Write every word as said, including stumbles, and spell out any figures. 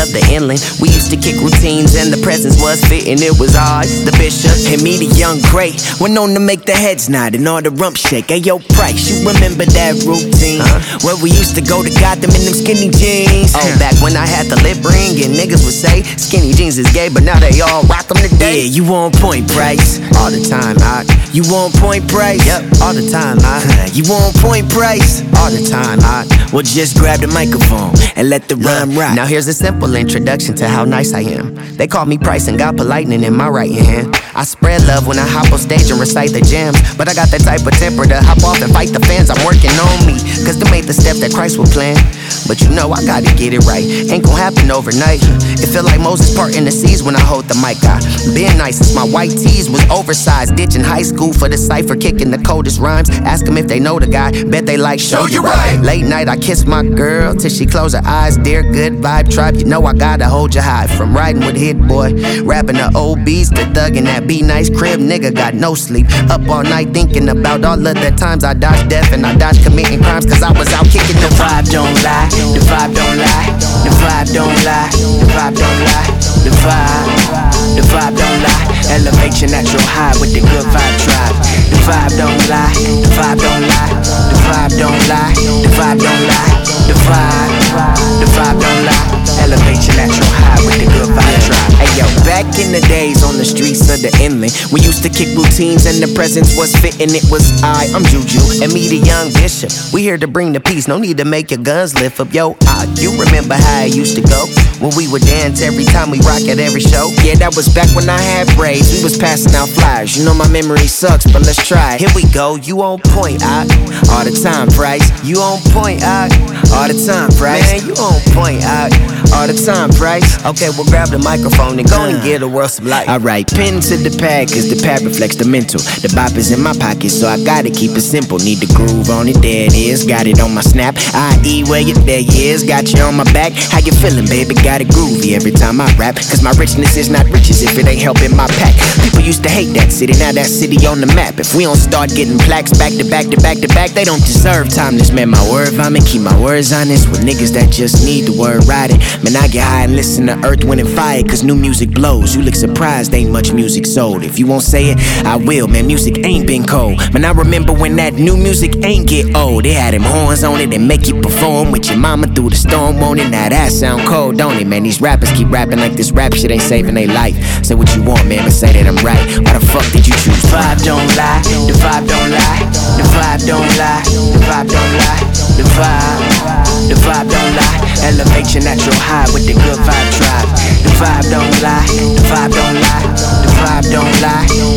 of the inland. We used to kick routines and the presence was fitting. It was I, the bishop, and me, the young great. Went on to make the heads nod and all the rump shake. Hey, yo, Price, you remember that routine? Uh-huh. Where we used to go to Gotham in them skinny jeans. Oh, back when I had the lip ring and niggas would say skinny jeans is gay, but now they all rock them today. Yeah, you on point, Price. All the time, I. You on point, Price? Yep, all the time, I. You on point, Price? All the time, I. Well, just grab the microphone and let the rhyme rock. Now here's a simple introduction to how nice I am. They call me Price and got politeness in my right hand. I spread love when I hop on stage and recite the jams, but I got that type of temper to hop off and fight the fans. I'm working on me, cause them ain't the step that Christ would plan. But you know I gotta get it right, ain't gon' happen overnight. It feel like Moses parting the seas when I hold the mic. I been nice since my white tees was oversized. Ditching high school for the cypher, kicking the coldest rhymes. Ask them if they know the guy, bet they like show you right. Late night I kiss my girl till she close her eyes. Dear good vibe tribe, you know I gotta hold you high. From riding with Hit Boy, rapping the O Bs to thugging that Be Nice crib, nigga got no sleep. Up all night thinking about all of the times I dodged death and I dodged committing crimes, cause I was out kicking the vibe don't lie, the vibe don't lie, the vibe don't lie, the vibe don't lie, the vibe, the vibe don't lie. Elevate your natural high with the good vibe tribe. The vibe don't lie, the vibe don't lie, the vibe don't lie, the vibe don't lie, the vibe, the vibe don't lie. Elevate your natural high with the good vibe tribe. Hey yo, back in the days on the streets of the inland, we used to kick routines and the presence was fitting. It was I, I'm Juju, and me the young bishop. We here to bring the peace, no need to make your guns lift up. Yo, I, you remember how it used to go when we would dance every time we rock at every show? Yeah, that was back when I had braids, we was passing out flyers. You know my memory sucks, but let's try it. Here we go, you on point, I. All the time, Price. You on point, I. All the time, Price. Man, you on point, I. All the time, Price. Okay, we'll grab the microphone and go and give the world some light. Alright, pen to the pad, cause the pad reflects the mental. The bop is in my pocket, so I gotta keep it simple. Need the groove on it, there it is. Got it on my snap, I E where you there you is. Got you on my back, how you feeling, baby? Got it groovy every time I rap, cause my richness is not riches if it ain't helping my pack. People used to hate that city, now that city on the map. If we don't start getting plaques back to back to back to back, they don't deserve timeless. Man, my word vomit, keep my words honest with niggas that just need the word riding. Man, I get high and listen to Earth, Wind, and Fire, cause new music blows. You look surprised, ain't much music sold. If you won't say it, I will, man, music ain't been cold. Man, I remember when that new music ain't get old. It had them horns on it and make you perform with your mama through the storm, won't it? Now that sound cold, don't it, man? These rappers keep rapping like this rap shit ain't saving their life. Say what you want, man, but say that I'm right. Why the fuck did you choose? The vibe don't lie, the vibe don't lie, the vibe don't lie, the vibe don't lie, the vibe, the vibe don't lie. Elevate your natural high with the good vibe tribe. The vibe don't lie, the vibe don't lie, the vibe don't lie,